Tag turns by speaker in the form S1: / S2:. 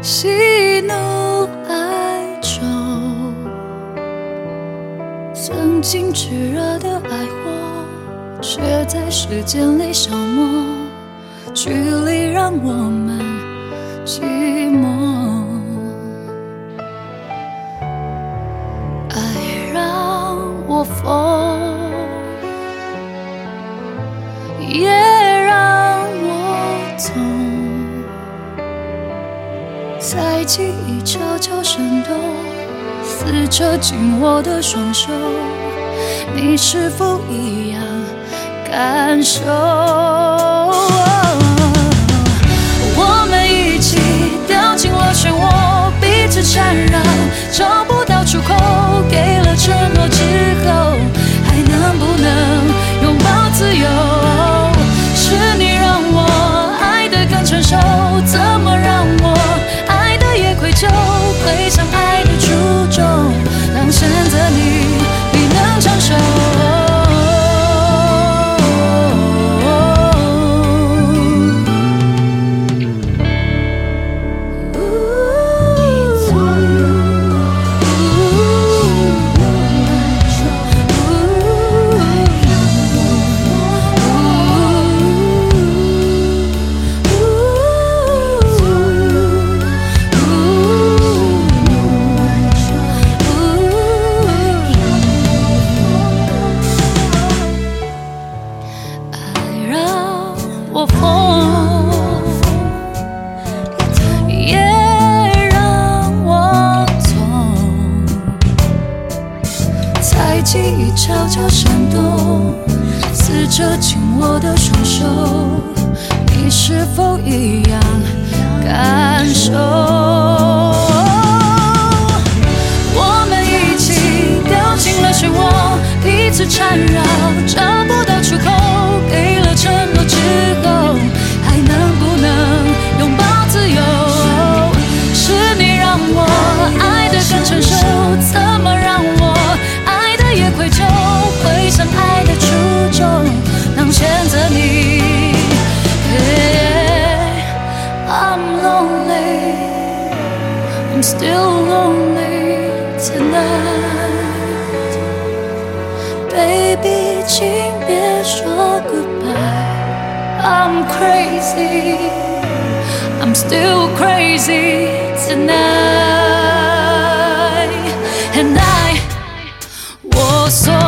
S1: 喜怒哀愁，曾经炽热的爱火，却在时间里消磨，距离让我们寂寞，爱让我疯，也让我痛，在记忆悄悄闪动，撕扯紧我的双手，你是否一样感受？我们一起掉进了漩涡，彼此缠绕，找不到出口，给了承诺之后，还能不能拥抱自由？是你让我爱得更成熟，怎么让我爱得也愧疚，归向爱的初衷，让选择你能承受。我疯，也让我痛，在记忆悄悄闪动，撕扯紧我的双手，你是否一样感受？我们一起掉进了漩涡，彼此缠绕，找不到出口，给了承诺之后，还能不能拥抱自由？是你让我爱得更成熟，怎么让我爱得也愧疚，回向爱的初衷，能选择你。I'm lonely, I'm still lonely tonight. Baby, 请别说 goodbye. I'm crazy, I'm still crazy tonight. And 我所